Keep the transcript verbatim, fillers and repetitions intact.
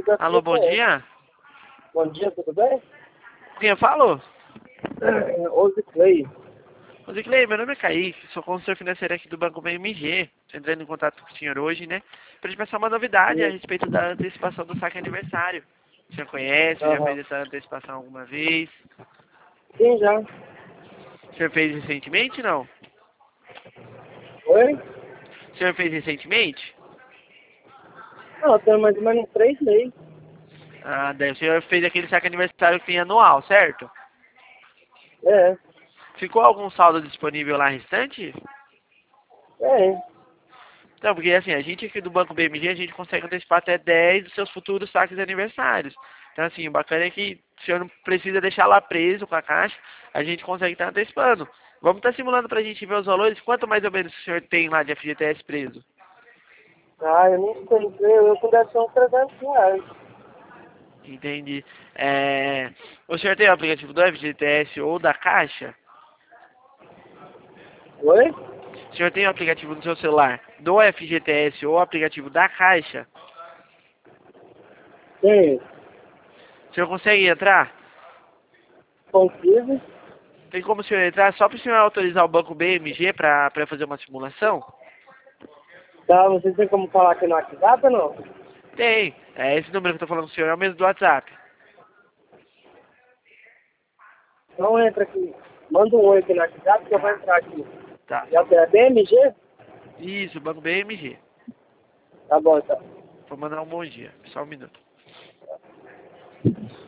da Alô, bom C P F. dia. Bom dia, tudo bem? Quem eu falo? É, Ose Clay. Ô, Ziclei, meu nome é Kaique, sou consultor financeiro aqui do Banco B M G. Estou entrando em contato com o senhor hoje, né? Para te passar uma novidade a Sim. respeito da antecipação do saque aniversário. O senhor conhece, já Aham. fez essa antecipação alguma vez? Sim, já. O senhor fez recentemente, não? Oi? O senhor fez recentemente? Não, eu tenho mais ou menos três meses. Ah, daí o senhor fez aquele saque aniversário que tem anual, certo? É. Ficou algum saldo disponível lá restante? É. Então, porque assim, a gente aqui do Banco B M G, a gente consegue antecipar até dez dos seus futuros saques aniversários. Então, assim, o bacana é que o senhor não precisa deixar lá preso com a caixa, a gente consegue estar antecipando. Vamos estar simulando para a gente ver os valores, quanto mais ou menos o senhor tem lá de F G T S preso? Ah, eu nem sei. Eu, eu deve ser uns trezentos reais. Entendi. É... O senhor tem o aplicativo do F G T S ou da Caixa? Oi? O senhor tem o aplicativo no seu celular do F G T S ou o aplicativo da Caixa? Sim. O senhor consegue entrar? Consigo. Tem como o senhor entrar só para o senhor autorizar o banco B M G para fazer uma simulação? Tá, vocês têm como falar aqui no WhatsApp ou não? Tem. É esse número que eu tô falando com o senhor, é o mesmo do WhatsApp. Então entra aqui. Manda um oi aqui no WhatsApp que eu vou entrar aqui. Tá. Já é B M G? Isso, banco B M G. Tá bom, então. Vou mandar um bom dia. Só um minuto.